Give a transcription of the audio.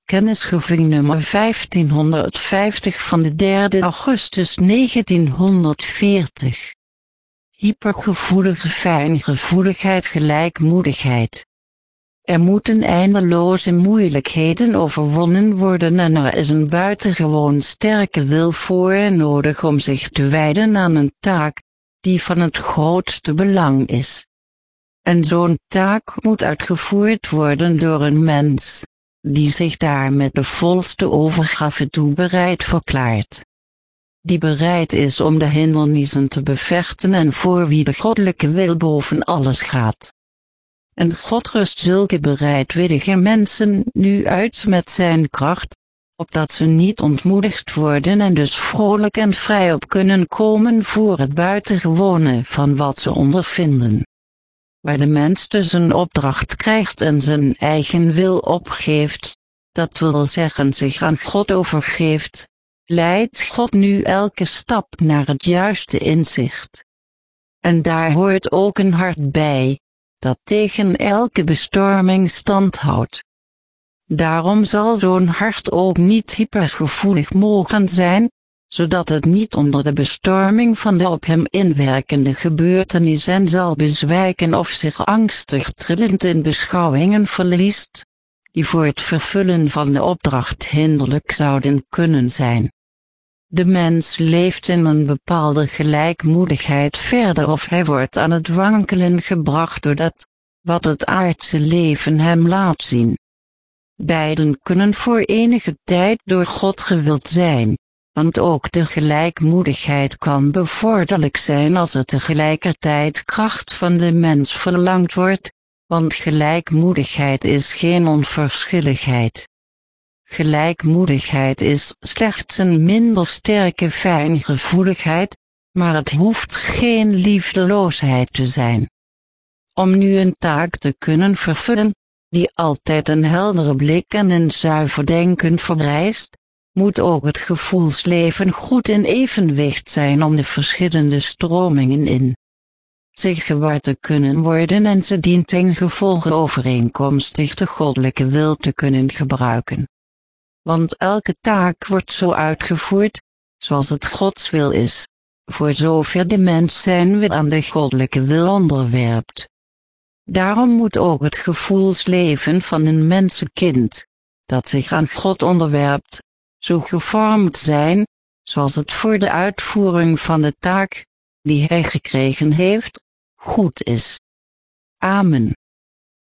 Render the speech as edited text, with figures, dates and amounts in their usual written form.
Kennisgeving nummer 1550 van de 3 augustus 1940. Hypergevoelige fijngevoeligheid gelijkmoedigheid. Er moeten eindeloze moeilijkheden overwonnen worden en er is een buitengewoon sterke wil voor nodig om zich te wijden aan een taak, die van het grootste belang is. En zo'n taak moet uitgevoerd worden door een mens, die zich daar met de volste overgave toe bereid verklaart. Die bereid is om de hindernissen te bevechten en voor wie de goddelijke wil boven alles gaat. En God rust zulke bereidwillige mensen nu uit met zijn kracht, opdat ze niet ontmoedigd worden en dus vrolijk en vrij op kunnen komen voor het buitengewone van wat ze ondervinden. Waar de mens dus een opdracht krijgt en zijn eigen wil opgeeft, dat wil zeggen zich aan God overgeeft, leidt God nu elke stap naar het juiste inzicht. En daar hoort ook een hart bij, dat tegen elke bestorming stand houdt. Daarom zal zo'n hart ook niet hypergevoelig mogen zijn, zodat het niet onder de bestorming van de op hem inwerkende gebeurtenissen zal bezwijken of zich angstig trillend in beschouwingen verliest, die voor het vervullen van de opdracht hinderlijk zouden kunnen zijn. De mens leeft in een bepaalde gelijkmoedigheid verder of hij wordt aan het wankelen gebracht door dat, wat het aardse leven hem laat zien. Beiden kunnen voor enige tijd door God gewild zijn, want ook de gelijkmoedigheid kan bevorderlijk zijn als er tegelijkertijd kracht van de mens verlangd wordt, want gelijkmoedigheid is geen onverschilligheid. Gelijkmoedigheid is slechts een minder sterke fijngevoeligheid, maar het hoeft geen liefdeloosheid te zijn. Om nu een taak te kunnen vervullen, die altijd een heldere blik en een zuiver denken vereist, moet ook het gevoelsleven goed in evenwicht zijn om de verschillende stromingen in zich gewaar te kunnen worden en ze dientengevolge overeenkomstig de goddelijke wil te kunnen gebruiken. Want elke taak wordt zo uitgevoerd, zoals het Gods wil is, voor zover de mens zijn wil aan de goddelijke wil onderwerpt. Daarom moet ook het gevoelsleven van een mensenkind, dat zich aan God onderwerpt, zo gevormd zijn, zoals het voor de uitvoering van de taak, die hij gekregen heeft, goed is. Amen.